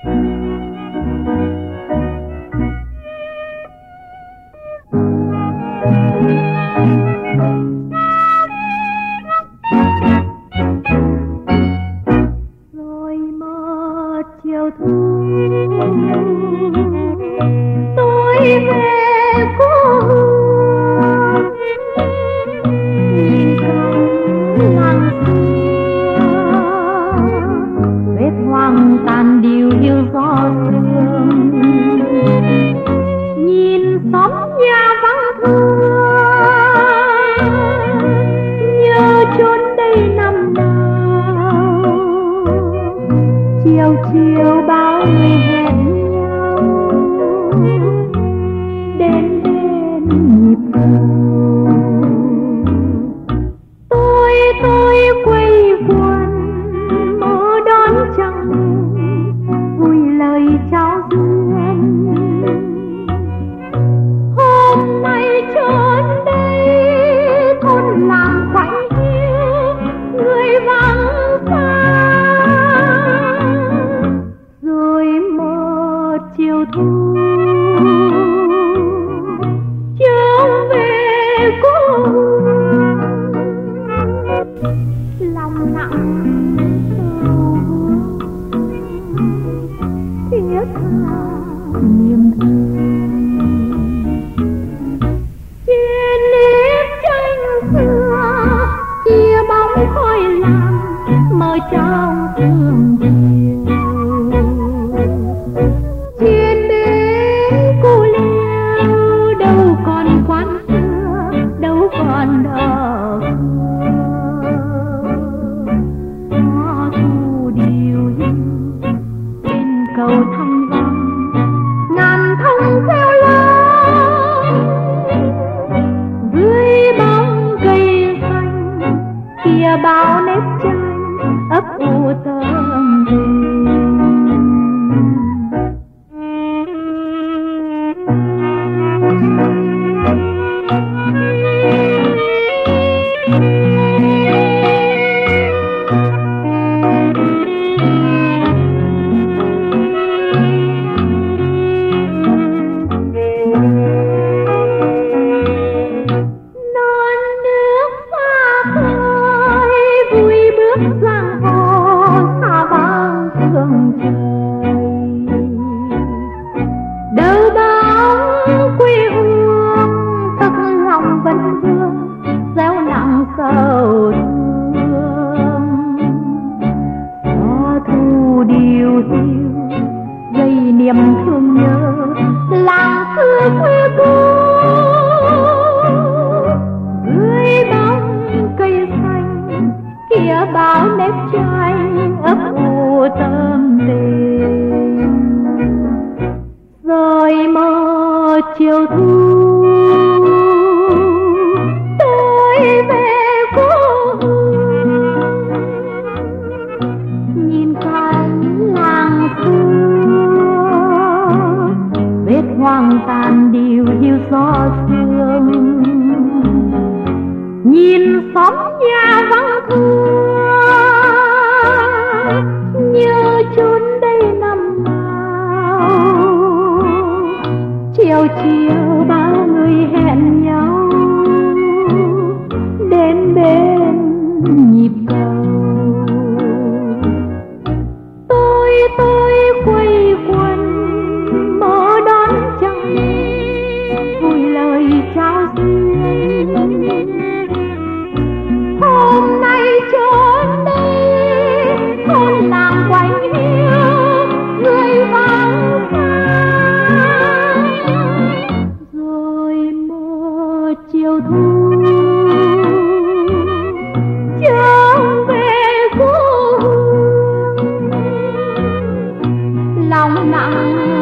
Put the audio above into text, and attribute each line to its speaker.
Speaker 1: Rồi mơ chiều thu tôi về cố hương, nhìn cánh làng xưa vết hoang tàn điều hiu gió sương, nhìn xóm nhà vắng thưa nhớ chốn đây năm nào. Chiều chiều bao người hẹn nhau đến bên nhịp cầu. Tôi quay quần mơ đón trăng vui lời chào duyên. Hôm nay trốn đây thôn làng quạnh hiu người vắng xa, rồi mơ chiều thu trở về cố hương. Lòng nặng sầu thiết tha niềm thương, trên nếp tranh xưa chia bóng khói lam mơ trong thương chiều. Trên bến cô liêu đâu còn quán xưa, đâu còn đò gió thu điều hiu trên cầu Thanh Vân ngàn thông theo lối dưới bóng cây xanh kia bao nếp tranh ấp u thơm tình. Non nước xa khơi vui bước giang hồ xa vang phương trời. Đâu bóng quê hương tức lòng vẫn vương gieo nặng sầu thương. Gió thu điều hiu gây niềm thương nhớ làng xưa quê cũ. Dưới bóng cây xanh kia bao nếp tranh ấp u tâm tình. Rồi mơ chiều thu tôi về cố hương, nhìn cánh làng xưa vết hoang tàn điều hiu gió sương, nhìn xóm nhà vắng thưa nhớ chốn đây năm nào. Chiều chiều bao người hẹn nhau đến bên nhịp cầu. Tôi quay quần mơ đón trăng vui lời chào duyên. Hôm nay trốn đây thôn làng quạnh hiu người vắng xa, rồi mơ chiều thu trở về cố hương. Lòng nặng